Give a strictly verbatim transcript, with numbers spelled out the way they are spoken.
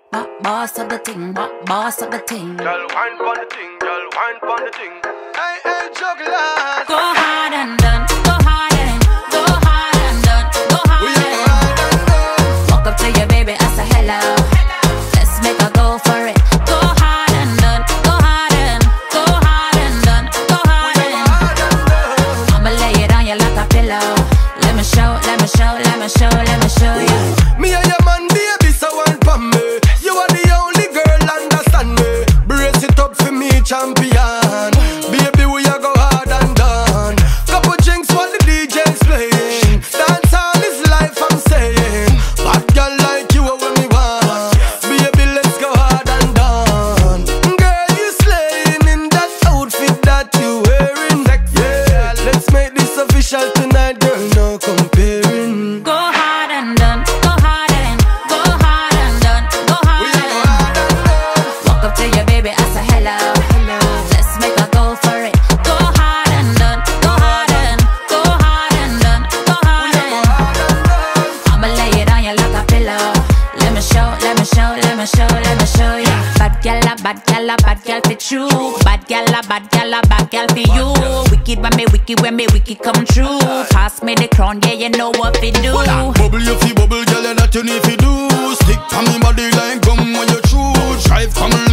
Boss of the thing, boss of the thing. Girl, wine pon the thing, girl, wine pon the thing. Hey, hey, chocolate. Go hard and done, go hard and, go hard and done, go hard and. Walk up to your baby, I say hello. Let's make her go for it. Go hard and done, go hard and, go hard and done, go hard and. I'ma lay it on you like a pillow. Let me show, let me show, let me show, let me show you. Me and your man, baby, so one for me. You are the only girl, understand me. Brace it up for me, champion. Baby, we a go hard and done. Couple drinks while the D J's playing. Dance all this life, I'm saying. Bad girl like you are what me want. Baby, let's go hard and done. Girl, you slaying in that outfit that you wearing. Yeah, let's make this official tonight, girl, no comparing. Go hard and done, go hard and, go hard and done, go hard and. Walk up to your baby, I say hello. Let's make her go for it. Go hard and done, go hard and, go hard and done, go hard and. I'ma lay it on you like a pillow. Let me show, let me show, let me show, let me show you. Bad gal, a bad gal, a bad gal for true. Bad gal, a bad gal, a bad gal for you. Wicked when me wicked when me wicked come true. Pass me the crown, yeah, you know what we do. Bubble you fi bubble, girl, and that you need fi do. Stick to me body like gum when you chew. Drive come